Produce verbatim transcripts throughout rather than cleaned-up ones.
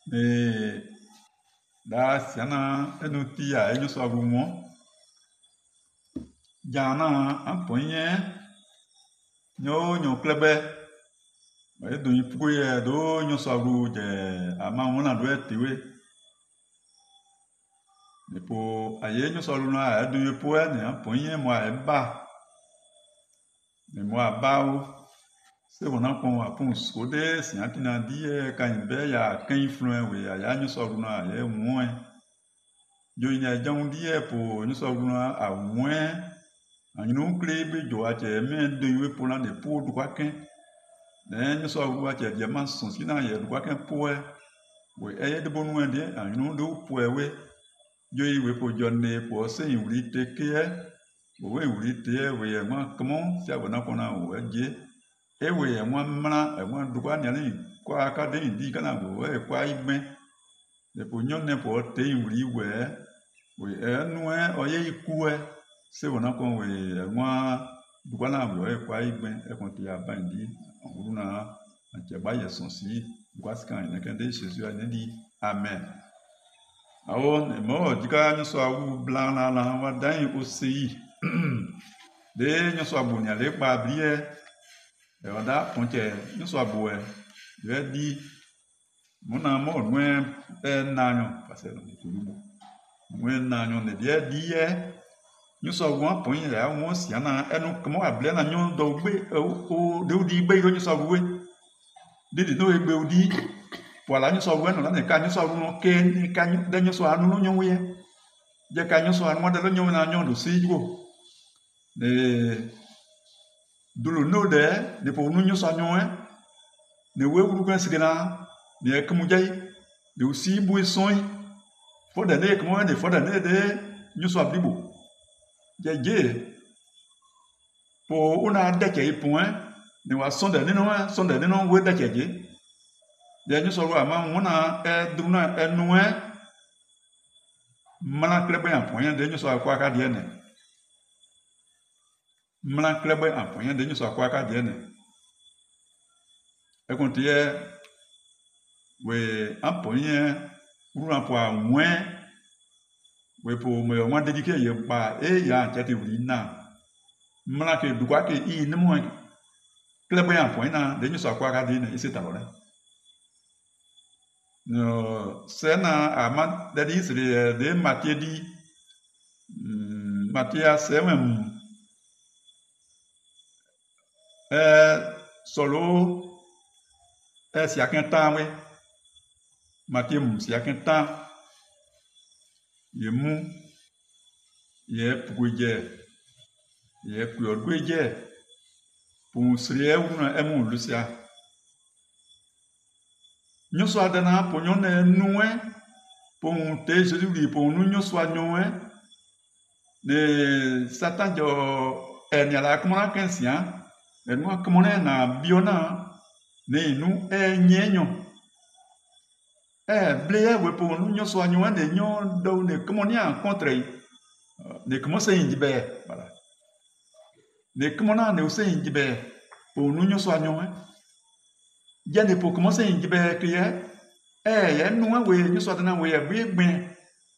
Mais là, si on a un outil à une soit vous moi, il y en a un point, nous nous clubé, mais donc il faut y do nous soit vous de à ma on a doit tuer. Mais pour ailleurs nous soit nous a do pour un point moi bas, mais moi bas c'est on a qu'on a pour scoder, c'est un qui n'a dit quand il y a quand influent oui, il y a nous soit nous a est moins. Yo ina jang die pour nous soit nous a moins. Nous clébé jo a che men de ywe pour la de pour droit qu'un. Nous soit nous a che diamant son si na ye droit qu'un pour oui et de bon loin de nous do pour oui. Yo ywe pour jonne pour c'est une unité que oui unité oui moi comment ça va na kona ouais je et oui moi mala moi droit ni ali quoi ka de di kana go ouais quoi iben de pour nyon ne pour te uri ouais oui et nous oye iku c'est bon qu'on oui moi droit na ouais quoi iben et quand il y a bandi on na en ba ye son si quoi ce quand il de Jésus a dit amen. Alors, moi, je dis que nous sommes blancs là, là, on va dans aussi. De nous sommes bons, les pas briller. Et on a ponté, nous sommes bons. Je vais dire, mon amour, moi, un an, parce que nous sommes bons. Moi, un an, on est bien dit, nous sommes bons, pour y aller, moi, si on a un comment à blé, nous sommes bons, ou de dire, nous sommes bons. De dire, nous sommes bons. Voilà, nous sommes bons, nous sommes bons, nous sommes bons, nous sommes bons, nous sommes bons. Je kanyo so anwa de nyo na nyo do si go ne dulu no de ne po nu nyo so anyo e ne we wuru kan sigena ne ekmu jai de usi bu son fo de ne ekmu ne fo de ne de nyo so ablibo je je po una de ke point ne wa son de ne no son de ne no we de ke je de nyo so ro ama wona e duna e nu e Mana club en point de nous soit quoi qu'à dire ne. Mana club en point de nous soit quoi qu'à dire ne. Et quand tu es, oui, en point, ou un point moins, oui, pour me moins dédiquer, il y a pas, et il y a un tête ou n'a. Mana que du quoi que il ne moins. Club en point, de nous soit quoi qu'à dire ne, et c'est alors là. No, sena amat dari sri de Matthieu di Matthieu seven eh solo eh si akin tan we Matthieu mu si akin tan ye mu ye puje ye puje pour sri e una emu lucia nous sommes dans un pour nous nous pour te Jésus dit pour nous nous sommes nous ne Satan jo e ni ala comme na quinzième et nous comme na biona ne nous e nyenyo e blé we pour nous nous sommes nous ne nyon do ne comme on y a rencontré ne comment c'est indibe voilà ne comment na ne c'est indibe pour nous nous sommes nous ya ne pour commencer à dire que eh ya nous we nous soit dans we bi gbin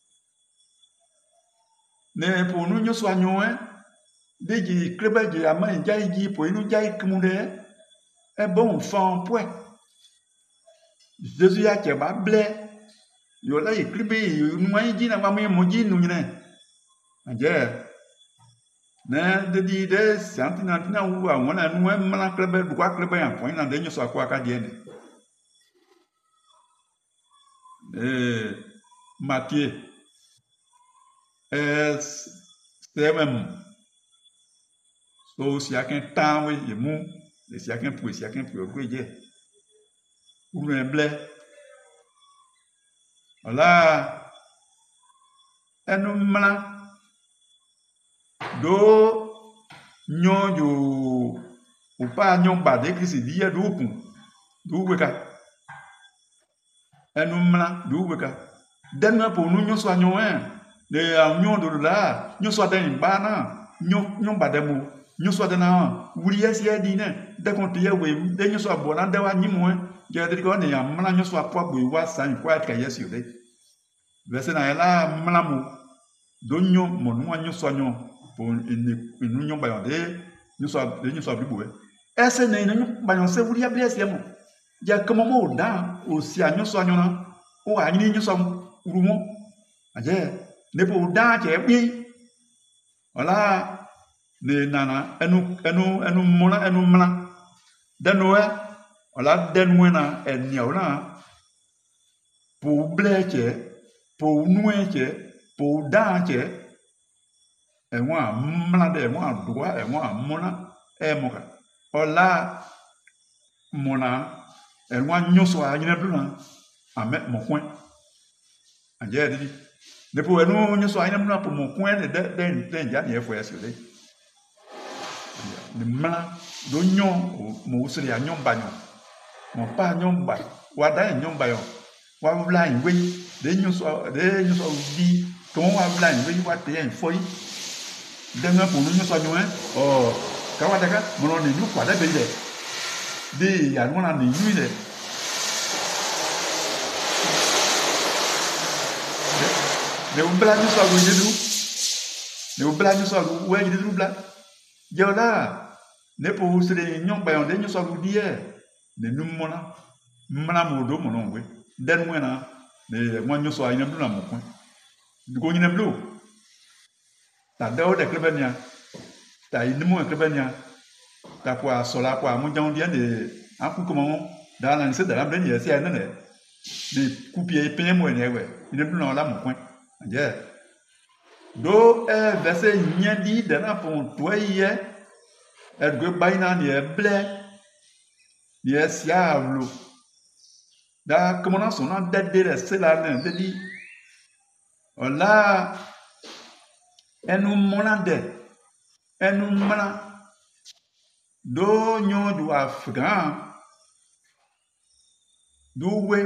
ne pour nous nous soit nous de ji club ji ama jai ji pour nous jai kumude e bon fan point Jésus a que ba blé yo la e club nous ji na ba mo ji nous ne anje ne de di de santina tina wa wona nu e mala club du kwa club en point na de nyo so akwa ka die ne eh Matthieu eh seven so si akin tan we ye mu le si akin pu si akin pu ogwe je ou le blé voilà enu mala do nyonyo upa nyomba de Christ dia do pun do weka enu mla do weka denma pour nous nyo so anyo en de anyo do la nyo so den ba na nyo nyomba de mo nyuso de na wuri esi edi ne de kon te ye we de nyuso abo na de wa nyimu je de ko ne ya mla nyuso apo agbo wa san kwa ka yes yo de verse na ela mla mo do nyo mo no nyuso nyo po inu nyo ba yo de nyuso de nyuso abibo ese ne no ba yo se wuri abri esi mo ja komo mo da o si anyuso nyo na o anyi nyuso urumo aje ne po da che bi ola ne nana enu enu enu mona enu mla denoe ola denwe na enia na po bleche po nueche po dache enwa mla de enwa doa enwa mona emoka ola mona enwa nyoso anyina bluna ame mokwen anje di depo enu nyoso anyina bluna po mokwen de de de ja ne fo yesule ni mla do nyo mo usiri anyo banyo mo pa nyo ba wa da nyo ba yo wa blind we de nyo so de nyo so di to wa blind we wa te en foi de nga po nyo so nyo eh oh ka wa daga mo no ni kwa da be de de ya no na ni ni de de un bla nyo so go de du de un bla nyo so go we de du bla yo la ne po usire nyon ba yon de nyo so die ne numona mna modo mono we den wena ne mo nyo so ayina blu na mo ko ko nyina blu ta do de klebenia ta inimo klebenia ta kwa sola kwa mo jan die de aku ko mo da na se da la ben ye se ne ne ne kupie pen mo ne we ine blu na la mo ko je do e verse nyadi de na pon toye ergo baina ni eble ni esiavlo da como na sona dede de sela ne dedi ola enu monade enu mala do nyo du afgan do we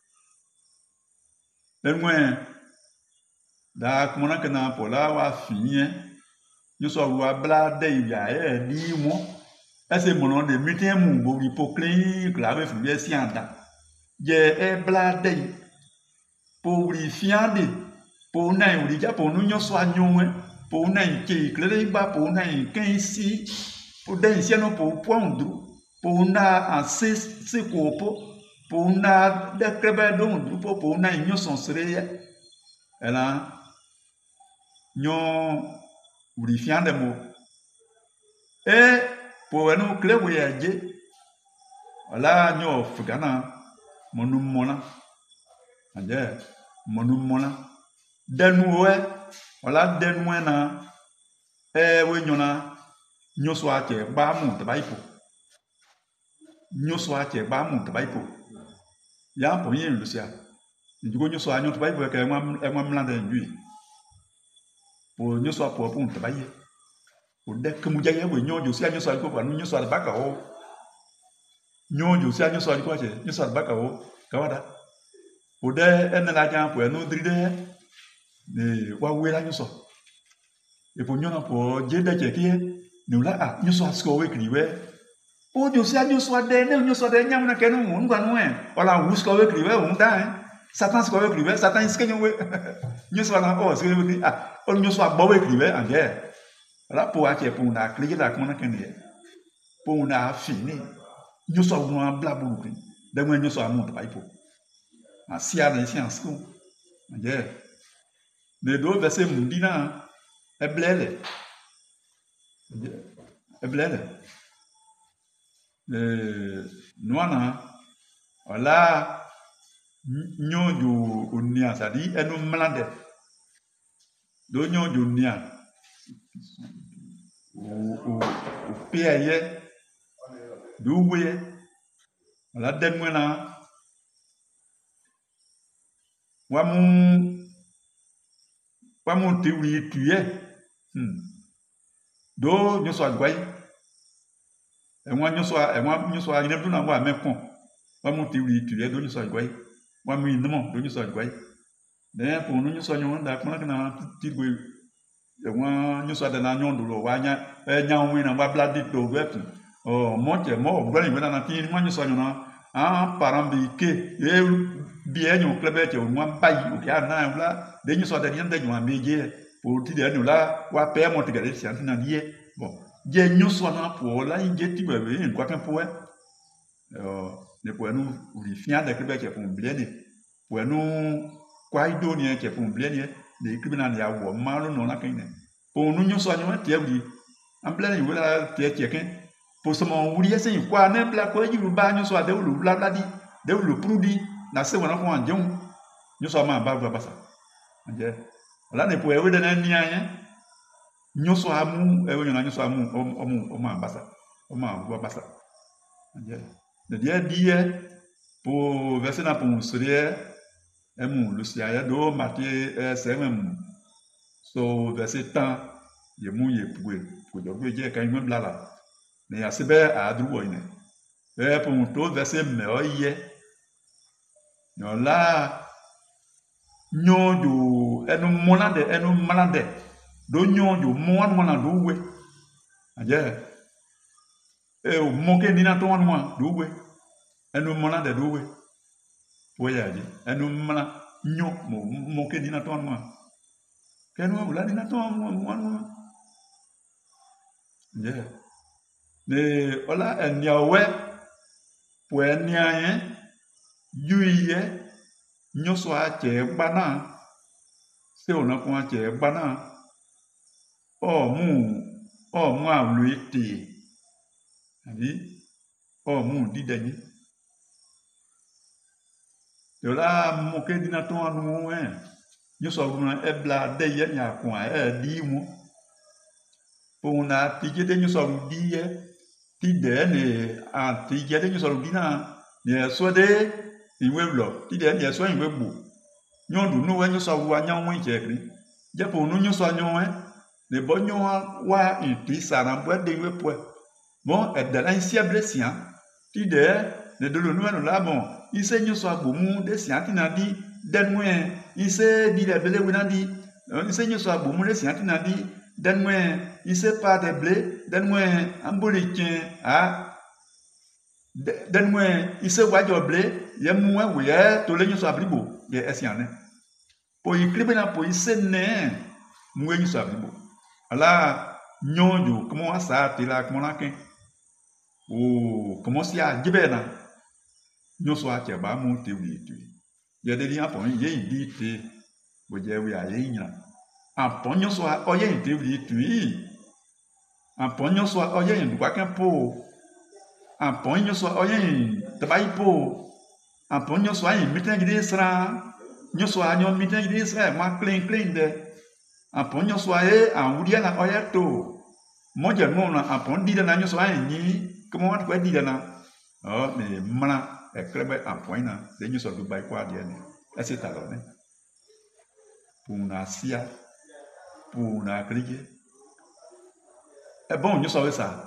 enwe da como na kana pola wa finye nyo so wa bla de ya e di mo ese mono de mitin mu bo bi po clean clave fu bi si anda je e bla de po ri fiande po na uri ja po nu nyo so anyo po na ke klere ba po na ken si po de si no po pondo po na ase se ko po po na de krebe do ndu po po na nyo son sere ela nyo uri fiande mo e po enu klewe aje wala nyo fugana monu mona anje monu mona denwe wala denwe na e we nyona nyo so ache ba mu te baipo nyo so ache ba mu te baipo ya po yin lucia njugo nyo so anyo te baipo ke enwa enwa mlanda njui po nyo so po po te baiye o de kemu jaye we nyo si anyo so ko kwa nyo so albaka o nyo si anyo so ko che nyo so albaka o kawada o de en la jan po no dride ne wa we la nyo so e po nyo na po je de che kie ni la a nyo so asko we kriwe o nyo si anyo so de ne nyo so de nyam na ke no un gwa no e ola wu sko we kriwe un da eh satan sko we kriwe satan iske nyo we nyo so na o se we ah o nyo so agbo we kriwe anje la po a che po na klije la ko na kene po na fini nyo so mo bla bu kri de mo nyo so amu ta ipo a sia na sia sko anje ne do verse mundina eblele eblele eh noana wala nyojo onia sadi enu mlande do nyojo onia o o o peye do we wala denwe na wamu wamu tiwi tuye hmm do nyoso agwai enwa nyoso enwa nyoso agine du na wa mekon wamu tiwi tuye do nyoso agwai wamu inmo do nyoso agwai de po no nyoso nyon da kon na ti gwe ye wan nyu so de na nyon do wa nya e nya wi na wa bla di do wet o mo che mo bro ni we na tin mo nyu so nyu na a param bi ke e bi e nyu klebe che mo ba yi o ya na bla de nyu so de yen de nyu mi je pour ti de nyu la wa pe mo ti gade sian na die bon je nyu so na pour la je ti be be kwa kan pour euh ne pour nous ri fian de klebe che pour bien ni pour nous kwa ido ni che pour bien ni de klebe na ya wo ma lo no na kan ne pour nous nyu so nyu ti e bi am bla ni we la ti e che kan pour ce moment où il y a c'est quoi ne bla ko yi ba nyu so de lu bla bla di de lu prudi na se wona ko anjun nyu so ma ba ba basa anje la ne po e we de na ni anya nyu so amu e we na nyu so amu o mu o ma basa o ma ba basa anje de dia dia pour verser na pour sourire emu lu sia ya do mati e se mem so verser temps ye mu ye pour pour do je kan me bla la ne ya sebe a druwo ine e pour to verser me o ye no la nyojo enu monande enu malande do nyojo mon mona do we aje e o monke dina to wan mo do we enu monande do we wo ya di enu mala nyo mo monke dina to wan mo kenu wala dina to wan mo mo je ne ola enyawe po enyaye yuye nyoso a che gbana se ona ko a che gbana o mu o mu a lu ete abi o mu didani yo la mo ke dina to anu e nyoso ru e bla de ye nya ko a e di mu po na ti je de nyoso ru di ye ti de ne a ti je de nyoso ru di na ne so de iwe blo ti de ne so iwe bu nyodu no wa nyoso ru anya won je kri je po no nyoso anyo e le bo nyo wa iti sara bo de iwe po bon e de la isia blesia ti de ne de lo no la bon ise nyoso agbomu de sia ti na di denwe ise di de bele wina di ise nyoso agbomu de sia ti na di denwe ise pa de ble denwe ambole kin a denwe ise wajo ble ye mu we ye to le nyoso ablibo ye esiane po iklibe na po ise ne mu nyoso ablibo ala nyonjo como asa ti la como na ken o como si a jibena nyoso a che ba mu te wi tu ye de dia po ye di te bo je wi a ye nya a po nyoso a o ye te wi tu a po nyoso a o ye ndu kwa ken po a po nyoso a o ye te ba ipo a po nyoso a ye miten gidi sra nyoso a nyo miten gidi sra ma clean clean de a po nyoso a e a wudia na o ye to mo je mo na a po di de na nyoso a ni como wa kwa di de na o me mra e klebe a poina de nyoso du bai kwa de ne ese talo ne puna sia puna krige e bon nyoso we sa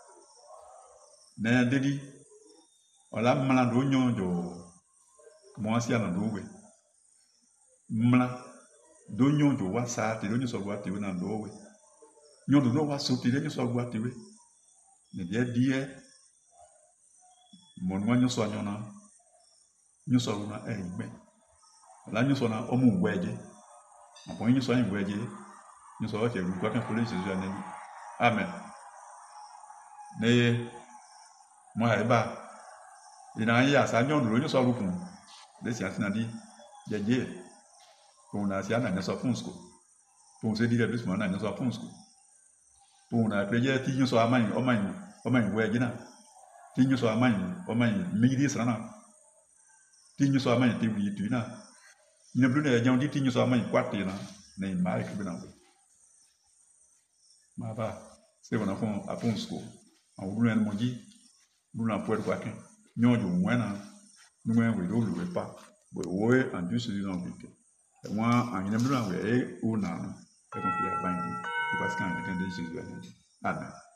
ne dedi ola mla do nyonjo como sia na do we mla do nyonjo wa sa te do nyoso wa te we na do we nyondo no wa so te de nyoso wa te we ne dia die mon wa nyoso anyona nyoso na e igbe la nyoso na o mu weje apon nyoso anyi weje nyoso wa che ru kwa kan police je na ni amen ne mo ha ba ina ya sa nyondo lo nyoso ru kun de si atina di jeje ko na si ana nyoso fun school ko se di le bis mo na nyoso fun school ko na preje ti nyoso amani o mani o mani weje na ti nyoso amani o mani mi di srana ti nyoso amani ti wi tu na ni blu ne jang di ti nyoso amani kwati na ne mai ke bina ma ba se wona fon a fon school a wulu en moji lu na puer kwa ken nyojo wena nu me we do lu pa bo we and do so no bite e wa an ne blu na we e o na e ko ti a bandi because kan kan de Jesus amen.